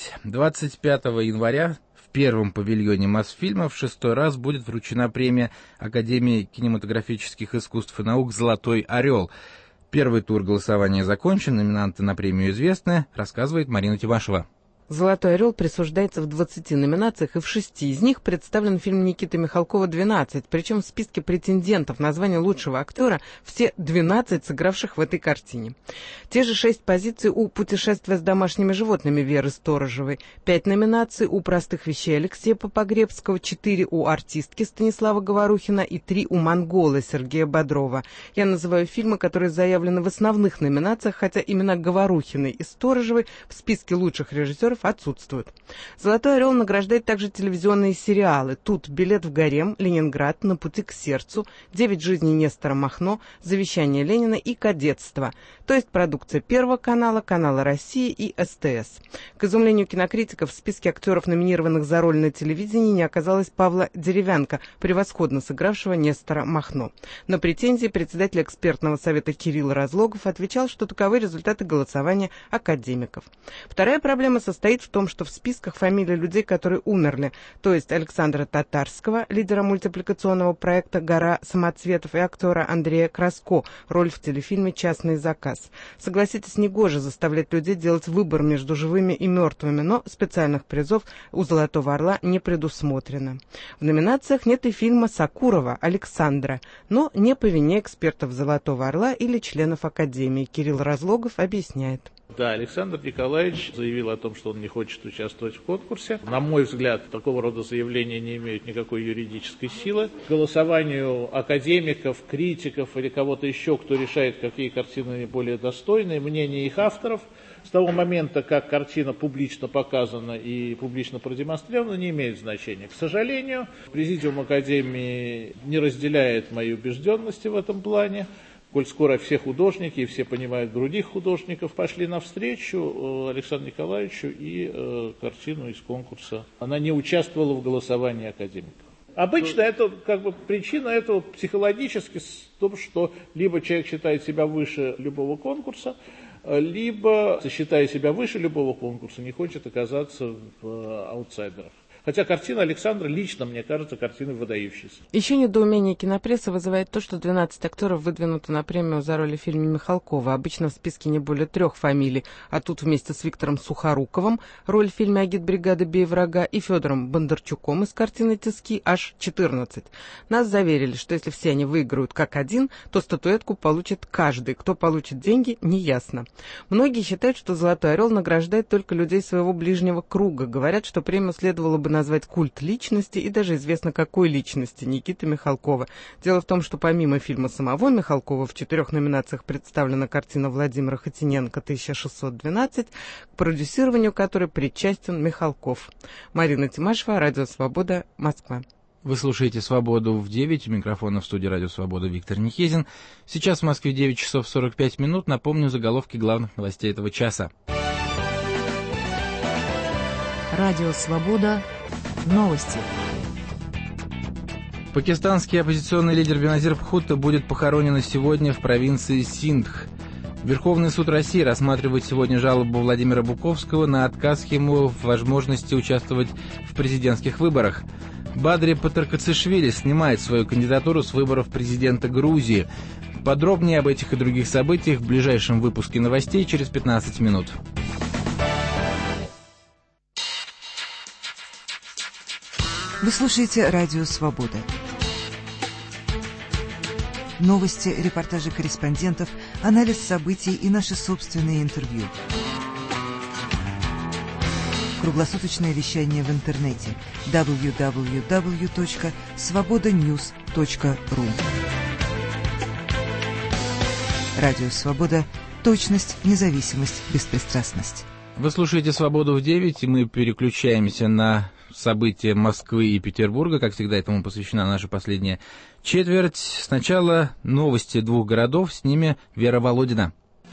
25 января в первом павильоне Мосфильма в 6-й раз будет вручена премия Академии кинематографических искусств и наук «Золотой орел». Первый тур голосования закончен, номинанты на премию известны, рассказывает Марина Тимашева. «Золотой орел» присуждается в 20 номинациях, и в 6 из них представлен фильм Никиты Михалкова «12», причем в списке претендентов на звание лучшего актера все 12 сыгравших в этой картине. Те же 6 позиций у «Путешествия с домашними животными» Веры Сторожевой, 5 номинаций у «Простых вещей» Алексея Попогребского, 4 у «Артистки» Станислава Говорухина и 3 у «Монгола» Сергея Бодрова. Я называю фильмы, которые заявлены в основных номинациях, хотя имена Говорухиной и Сторожевой в списке лучших режиссеров отсутствуют. «Золотой орел» награждает также телевизионные сериалы. Тут «Билет в гарем», «Ленинград», «На пути к сердцу», «9 жизней Нестора Махно», «Завещание Ленина» и «Кадетство», то есть продукция Первого канала, Канала России и СТС. К изумлению кинокритиков, в списке актеров, номинированных за роль на телевидении, не оказалось Павла Деревянко, превосходно сыгравшего Нестора Махно. На претензии председатель экспертного совета Кирилл Разлогов отвечал, что таковы результаты голосования академиков. Вторая проблема состоит в том, что в списках фамилии людей, которые умерли, то есть Александра Татарского, лидера мультипликационного проекта «Гора самоцветов», и актера Андрея Краско, роль в телефильме «Частный заказ». Согласитесь, негоже заставлять людей делать выбор между живыми и мертвыми, но специальных призов у «Золотого орла» не предусмотрено. В номинациях нет и фильма Сакурова «Александра», но не по вине экспертов «Золотого орла» или членов Академии. Кирилл Разлогов объясняет. Да, Александр Николаевич заявил о том, что он не хочет участвовать в конкурсе. На мой взгляд, такого рода заявления не имеют никакой юридической силы. К голосованию академиков, критиков или кого-то еще, кто решает, какие картины наиболее достойны, мнение их авторов с того момента, как картина публично показана и публично продемонстрирована, не имеет значения. К сожалению, Президиум Академии не разделяет мои убежденности в этом плане. Коль скоро все художники и все понимают других художников, пошли навстречу Александру Николаевичу и картину из конкурса. Она не участвовала в голосовании академиков. Обычно это причина этого психологически в том, что либо человек считает себя выше любого конкурса, либо, считая себя выше любого конкурса, не хочет оказаться в аутсайдерах. Хотя картина Александра лично, мне кажется, картиной выдающейся. Еще недоумение кинопрессы вызывает то, что 12 актеров выдвинуты на премию за роли в фильме Михалкова. Обычно в списке не более 3 фамилий, а тут вместе с Виктором Сухоруковым роль в фильме «Агитбригада. Бей врага» и Федором Бондарчуком из картины «Тиски» аж 14. Нас заверили, что если все они выиграют как один, то статуэтку получит каждый. Кто получит деньги, неясно. Многие считают, что «Золотой орел» награждает только людей своего ближнего круга. Говорят, что премию следовало бы назвать «Культ личности», и даже известно какой личности — Никиты Михалкова. Дело в том, что помимо фильма самого Михалкова в 4 номинациях представлена картина Владимира Хотиненко «1612», к продюсированию которой причастен Михалков. Марина Тимашева, Радио Свобода, Москва. Вы слушаете «Свободу в 9». У микрофона в студии «Радио Свобода» Виктор Нихизин. Сейчас в Москве 9 часов 45 минут. Напомню заголовки главных новостей этого часа. Радио «Свобода». Новости. Пакистанский оппозиционный лидер Беназир Бхутто будет похоронен сегодня в провинции Синдх. Верховный суд России рассматривает сегодня жалобу Владимира Буковского на отказ ему в возможности участвовать в президентских выборах. Бадри Патаркацишвили снимает свою кандидатуру с выборов президента Грузии. Подробнее об этих и других событиях в ближайшем выпуске новостей через 15 минут. Вы слушаете «Радио Свобода». Новости, репортажи корреспондентов, анализ событий и наши собственные интервью. Круглосуточное вещание в интернете www.svobodanews.ru. Радио Свобода. Точность, независимость, беспристрастность. Вы слушаете «Свободу в 9», и мы переключаемся на события Москвы и Петербурга. Как всегда, этому посвящена наша последняя четверть. Сначала новости двух городов, с ними Вера Володина.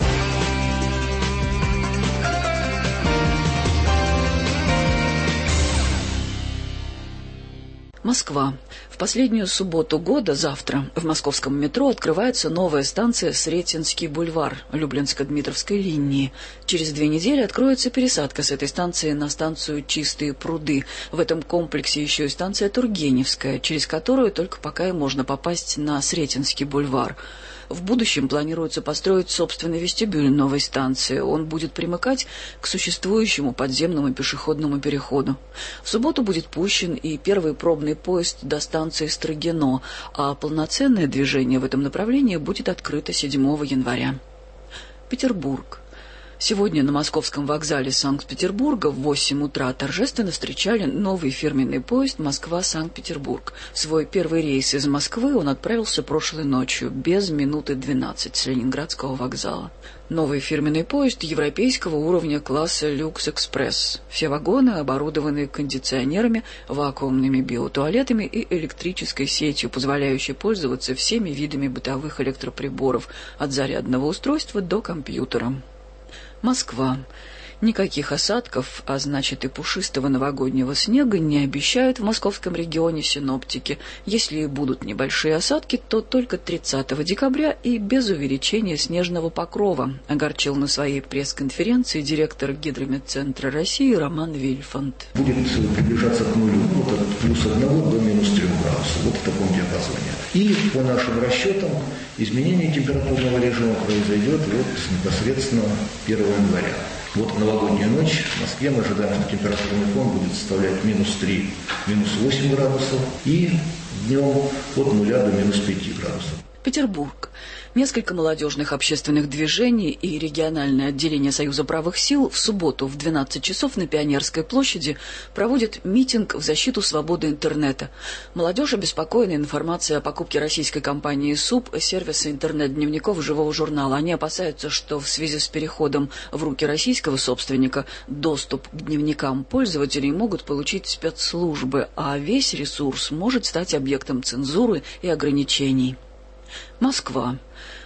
Москва. В последнюю субботу года, завтра, в московском метро открывается новая станция Сретенский бульвар Люблинско-Дмитровской линии. Через 2 недели откроется пересадка с этой станции на станцию Чистые пруды. В этом комплексе еще и станция Тургеневская, через которую только пока и можно попасть на Сретенский бульвар. В будущем планируется построить собственный вестибюль новой станции. Он будет примыкать к существующему подземному пешеходному переходу. В субботу будет пущен и первый пробный поезд до станции Строгино, а полноценное движение в этом направлении будет открыто 7 января. Петербург. Сегодня на московском вокзале Санкт-Петербурга в 8 утра торжественно встречали новый фирменный поезд Москва-Санкт-Петербург. В свой первый рейс из Москвы он отправился прошлой ночью, без минуты 12 с Ленинградского вокзала. Новый фирменный поезд европейского уровня класса «Люкс-экспресс». Все вагоны оборудованы кондиционерами, вакуумными биотуалетами и электрической сетью, позволяющей пользоваться всеми видами бытовых электроприборов, от зарядного устройства до компьютера. Москва. Никаких осадков, а значит и пушистого новогоднего снега не обещают в московском регионе синоптики. Если и будут небольшие осадки, то только 30 декабря и без увеличения снежного покрова, огорчил на своей пресс-конференции директор Гидрометцентра России Роман Вильфанд. Будет приближаться к нулю, вот от +1 до -3 градусов, вот в таком диапазоне. И по нашим расчетам изменение температурного режима произойдет непосредственно 1 января. Вот новогодняя ночь в Москве мы ожидаем, что температурный фон будет составлять -3, -8 градусов, и днем от 0 до -5 градусов. Петербург. Несколько молодежных общественных движений и региональное отделение Союза правых сил в субботу в 12 часов на Пионерской площади проводят митинг в защиту свободы интернета. Молодежь обеспокоена информацией о покупке российской компании СУП сервиса интернет-дневников живого журнала. Они опасаются, что в связи с переходом в руки российского собственника доступ к дневникам пользователей могут получить спецслужбы, а весь ресурс может стать объектом цензуры и ограничений. Москва.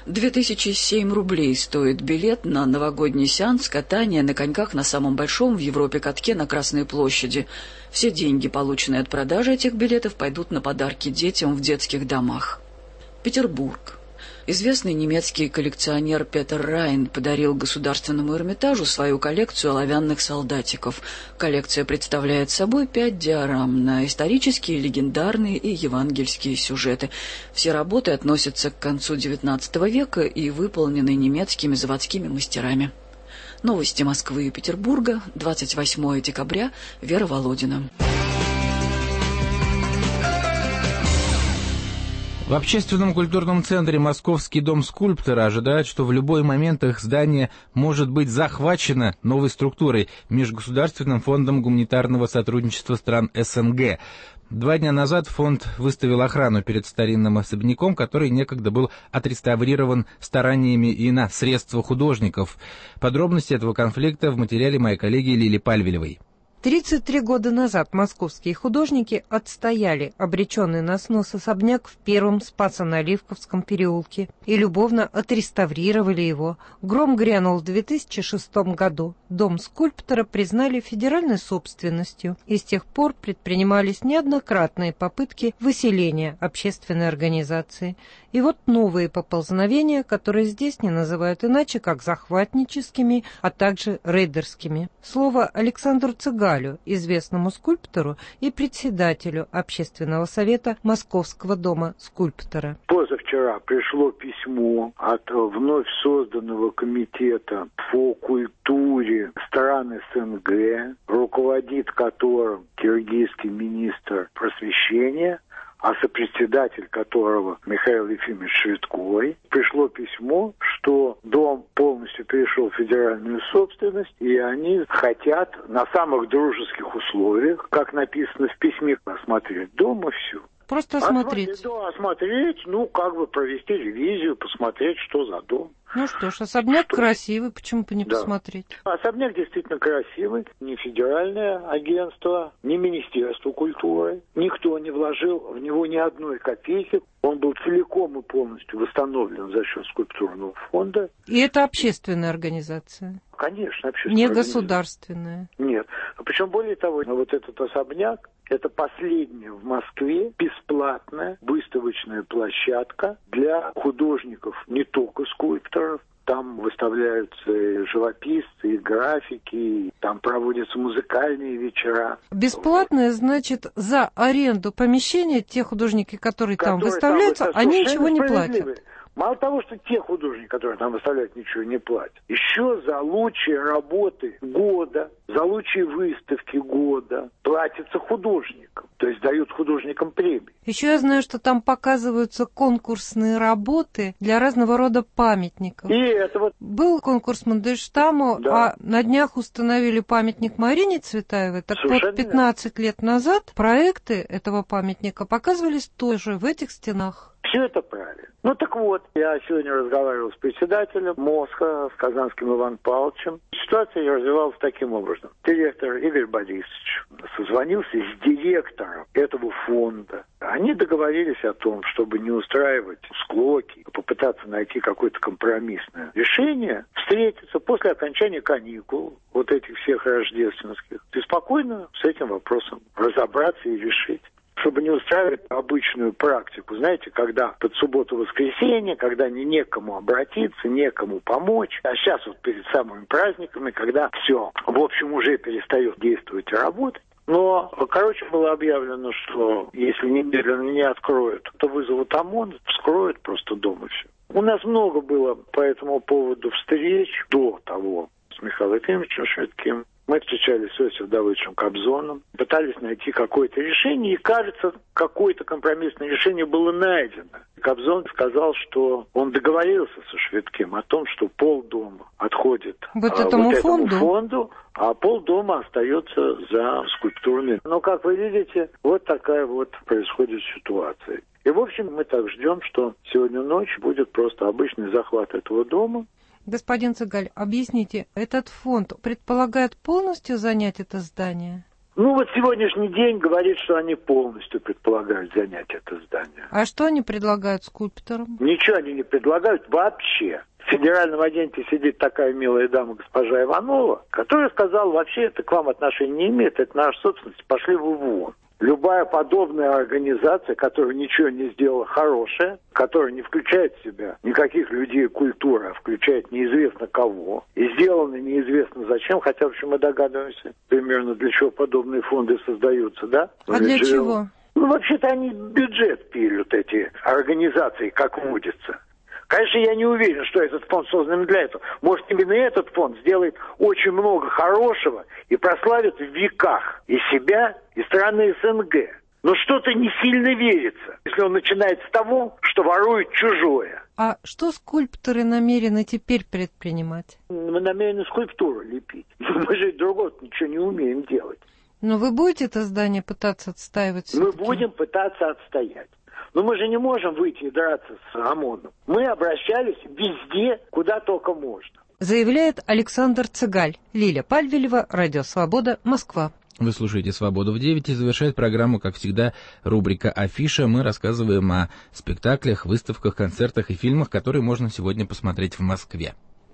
2007 рублей стоит билет на новогодний сеанс катания на коньках на самом большом в Европе катке на Красной площади. Все деньги, полученные от продажи этих билетов, пойдут на подарки детям в детских домах. Петербург. Известный немецкий коллекционер Петер Райн подарил Государственному Эрмитажу свою коллекцию оловянных солдатиков. Коллекция представляет собой 5 диорам на исторические, легендарные и евангельские сюжеты. Все работы относятся к концу XIX века и выполнены немецкими заводскими мастерами. Новости Москвы и Петербурга, 28 декабря, Вера Володина. В общественном культурном центре «Московский дом скульптора» ожидают, что в любой момент их здание может быть захвачено новой структурой – Межгосударственным фондом гуманитарного сотрудничества стран СНГ. 2 дня назад фонд выставил охрану перед старинным особняком, который некогда был отреставрирован стараниями и на средства художников. Подробности этого конфликта в материале моей коллеги Лили Пальвелевой. 33 года назад московские художники отстояли обреченный на снос особняк в первом Спасо-Наливковском переулке и любовно отреставрировали его. Гром грянул в 2006 году. Дом скульптора признали федеральной собственностью, и с тех пор предпринимались неоднократные попытки выселения общественной организации. И вот новые поползновения, которые здесь не называют иначе, как захватническими, а также рейдерскими. Слово Александру Цыгалю, известному скульптору и председателю Общественного совета Московского дома скульптора. Позавчера пришло письмо от вновь созданного комитета по культуре стран СНГ, руководит которым киргизский министр просвещения, а сопредседатель которого Михаил Ефимович Швидкой. Пришло письмо, что дом полностью перешел в федеральную собственность, и они хотят на самых дружеских условиях, как написано в письме, осмотреть дом и все. Просто осмотреть. Осмотреть, провести ревизию, посмотреть, что за дом. Ну что ж, особняк красивый, почему бы не посмотреть? Особняк действительно красивый, не федеральное агентство, не Министерство культуры, никто не вложил в него ни одной копейки. Он был целиком и полностью восстановлен за счет скульптурного фонда. И это общественная организация? Конечно, общественная. Не государственная? Нет. Причем более того, вот этот особняк, это последняя в Москве бесплатная выставочная площадка для художников, не только скульпторов. Там выставляются и живописцы, и графики, и там проводятся музыкальные вечера. Бесплатное, значит, за аренду помещения те художники, которые там выставляются, они ничего не платят. Мало того, что те художники, которые там выставляют, ничего не платят, еще за лучшие работы года, за лучшие выставки года платятся художникам, то есть дают художникам премии. Еще я знаю, что там показываются конкурсные работы для разного рода памятников. И это вот... Был конкурс Мандельштаму, а на днях установили памятник Марине Цветаевой. Так вот, 15 лет назад проекты этого памятника показывались тоже в этих стенах. Все это правильно. Ну так вот, я сегодня разговаривал с председателем МОСХа, с Казанским Иваном Павловичем. Ситуация развивалась таким образом. Директор Игорь Борисович созвонился с директором этого фонда. Они договорились о том, чтобы не устраивать склоки, попытаться найти какое-то компромиссное решение, встретиться после окончания каникул, вот этих всех рождественских, и спокойно с этим вопросом разобраться и решить. Чтобы не устраивать обычную практику, знаете, когда под субботу-воскресенье, когда некому обратиться, некому помочь, а сейчас вот перед самыми праздниками, когда все, в общем, уже перестает действовать и работать. Но, короче, было объявлено, что если немедленно не откроют, то вызовут ОМОН, вскроют просто дом и все. У нас много было по этому поводу встреч до того с Михаилом Ефимовичем Швидким. Мы встречались с Иосифом Давыдовичем Кобзоном, пытались найти какое-то решение, и, кажется, какое-то компромиссное решение было найдено. Кобзон сказал, что он договорился со Швидким о том, что полдома отходит этому фонду, а полдома остается за скульптурами. Но, как вы видите, вот такая вот происходит ситуация. И, в общем, мы так ждем, что сегодня ночью будет просто обычный захват этого дома. Господин Цыгаль, объясните, этот фонд предполагает полностью занять это здание? Ну вот сегодняшний день говорит, что они полностью предполагают занять это здание. А что они предлагают скульпторам? Ничего они не предлагают вообще. В федеральном агенте сидит такая милая дама, госпожа Иванова, которая сказала, вообще это к вам отношения не имеет, это наша собственность, пошли вы вон. Любая подобная организация, которая ничего не сделала хорошее, которая не включает в себя никаких людей культуры, а включает неизвестно кого, и сделано неизвестно зачем, хотя, в общем, мы догадываемся примерно, для чего подобные фонды создаются, да? А для чего? Ну, вообще-то они бюджет пилят, эти организации, как водится. Конечно, я не уверен, что этот фонд создан для этого. Может, именно этот фонд сделает очень много хорошего и прославит в веках и себя, и страны СНГ. Но что-то не сильно верится, если он начинает с того, что ворует чужое. А что скульпторы намерены теперь предпринимать? Мы намерены скульптуру лепить. Мы же другого ничего не умеем делать. Но вы будете это здание пытаться отстаивать? Мы будем пытаться отстоять. Но мы же не можем выйти и драться с ОМОНом. Мы обращались везде, куда только можно. Заявляет Александр Цыгаль. Лиля Пальвелева, Радио Свобода, Москва. Вы слушаете «Свободу в 9» и завершает программу, как всегда, рубрика «Афиша». Мы рассказываем о спектаклях, выставках, концертах и фильмах, которые можно сегодня посмотреть в Москве.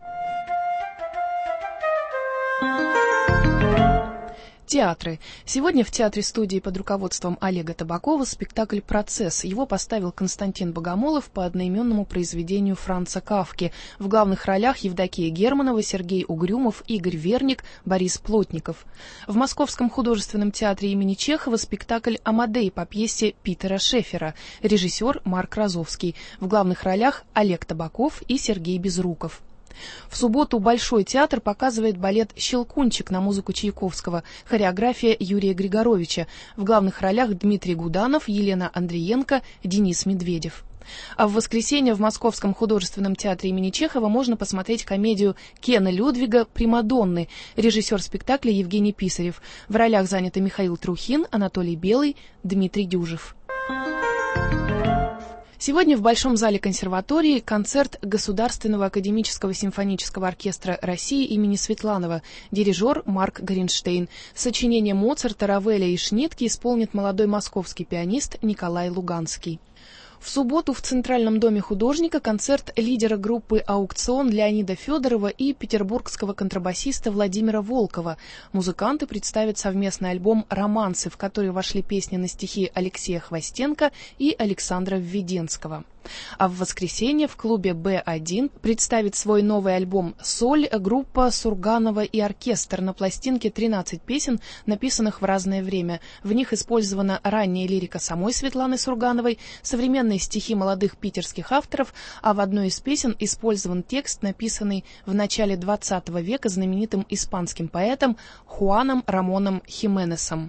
Театры. Сегодня в театре-студии под руководством Олега Табакова спектакль «Процесс». Его поставил Константин Богомолов по одноименному произведению Франца Кафки. В главных ролях Евдокия Германова, Сергей Угрюмов, Игорь Верник, Борис Плотников. В Московском художественном театре имени Чехова спектакль «Амадей» по пьесе Питера Шефера. Режиссер Марк Розовский. В главных ролях Олег Табаков и Сергей Безруков. В субботу Большой театр показывает балет «Щелкунчик» на музыку Чайковского, хореография Юрия Григоровича. В главных ролях Дмитрий Гуданов, Елена Андриенко, Денис Медведев. А в воскресенье в Московском художественном театре имени Чехова можно посмотреть комедию Кена Людвига «Примадонны». Режиссер спектакля Евгений Писарев. В ролях заняты Михаил Трухин, Анатолий Белый, Дмитрий Дюжев. Сегодня в Большом зале консерватории концерт Государственного академического симфонического оркестра России имени Светланова. Дирижер Марк Горенштейн. Сочинение Моцарта, Равеля и Шнитке исполнит молодой московский пианист Николай Луганский. В субботу в Центральном доме художника концерт лидера группы «Аукцион» Леонида Федорова и петербургского контрабасиста Владимира Волкова. Музыканты представят совместный альбом «Романсы», в который вошли песни на стихи Алексея Хвостенко и Александра Введенского. А в воскресенье в клубе «Б1» представит свой новый альбом «Соль» группа Сурганова и оркестр. На пластинке 13 песен, написанных в разное время. В них использована ранняя лирика самой Светланы Сургановой, современные стихи молодых питерских авторов, а в одной из песен использован текст, написанный в начале XX века знаменитым испанским поэтом Хуаном Рамоном Хименесом.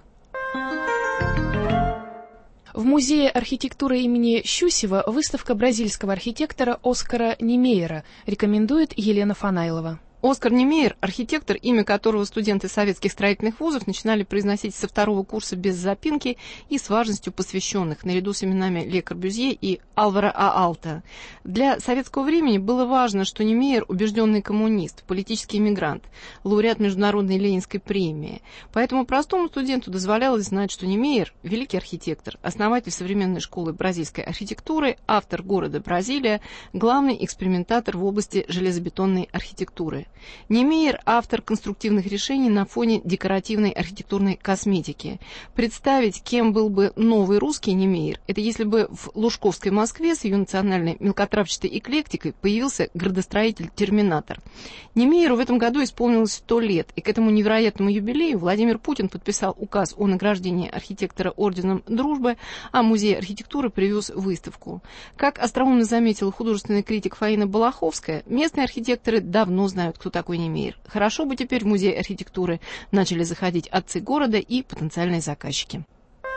В Музее архитектуры имени Щусева выставка бразильского архитектора Оскара Немейера, рекомендует Елена Фанайлова. Оскар Немейер – архитектор, имя которого студенты советских строительных вузов начинали произносить со второго курса без запинки и с важностью посвященных, наряду с именами Ле Корбюзье и Альвара Аалта. Для советского времени было важно, что Немейер – убежденный коммунист, политический эмигрант, лауреат Международной Ленинской премии. Поэтому простому студенту дозволялось знать, что Немейер – великий архитектор, основатель современной школы бразильской архитектуры, автор города Бразилия, главный экспериментатор в области железобетонной архитектуры. Немейер – автор конструктивных решений на фоне декоративной архитектурной косметики. Представить, кем был бы новый русский Немейер, это если бы в Лужковской Москве с ее национальной мелкотравчатой эклектикой появился градостроитель-терминатор. Немейеру в этом году исполнилось 100 лет, и к этому невероятному юбилею Владимир Путин подписал указ о награждении архитектора орденом Дружбы, а Музей архитектуры привез выставку. Как остроумно заметила художественный критик Фаина Балаховская, местные архитекторы давно знают, кто такой Немейер. Хорошо бы теперь в Музей архитектуры начали заходить отцы города и потенциальные заказчики.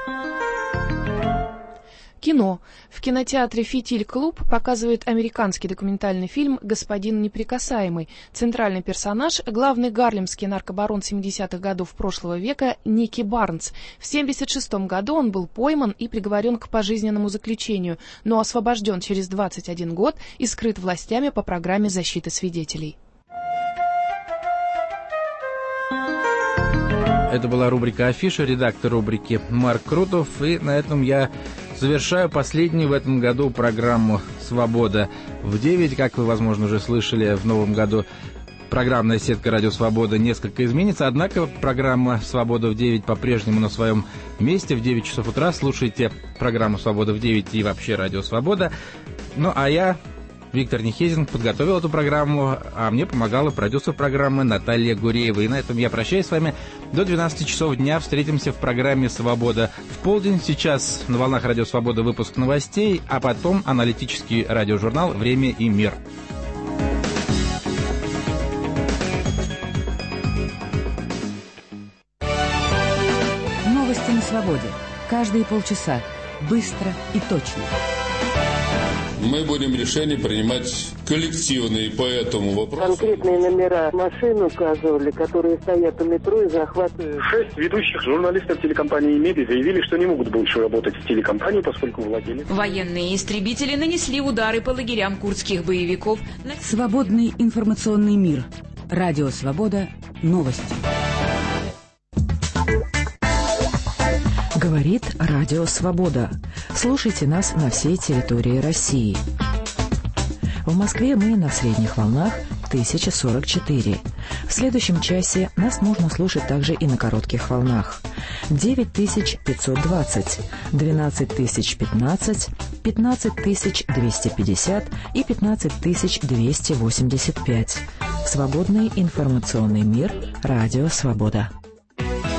Кино. В кинотеатре «Фитиль-клуб» показывает американский документальный фильм «Господин неприкасаемый». Центральный персонаж – главный гарлемский наркобарон 70-х годов прошлого века Ники Барнс. В 1976 году он был пойман и приговорен к пожизненному заключению, но освобожден через 21 год и скрыт властями по программе защиты свидетелей. Это была рубрика «Афиша», редактор рубрики Марк Крутов. И на этом я завершаю последнюю в этом году программу «Свобода в 9». Как вы, возможно, уже слышали, в новом году программная сетка «Радио Свобода» несколько изменится. Однако программа «Свобода в 9» по-прежнему на своем месте. В 9 часов утра слушайте программу «Свобода в 9» и вообще «Радио Свобода». Ну, а я, Виктор Нехезин, подготовил эту программу, а мне помогала продюсер программы Наталья Гуреева. И на этом я прощаюсь с вами. До 12 часов дня встретимся в программе «Свобода в полдень». Сейчас на волнах Радио Свобода выпуск новостей, а потом аналитический радиожурнал «Время и мир». Новости на свободе. Каждые полчаса. Быстро и точно. Мы будем решения принимать коллективные по этому вопросу. Конкретные номера машин указывали, которые стоят у метро и захватывают. 6 ведущих журналистов телекомпании «Меди» заявили, что не могут больше работать в телекомпании, поскольку владели. Военные истребители нанесли удары по лагерям курдских боевиков. Свободный информационный мир. Радио Свобода. Новости. Говорит Радио Свобода. Слушайте нас на всей территории России. В Москве мы на средних волнах 1044. В следующем часе нас можно слушать также и на коротких волнах. 9520, 12015, 15250 и 15285. Свободный информационный мир. Радио Свобода.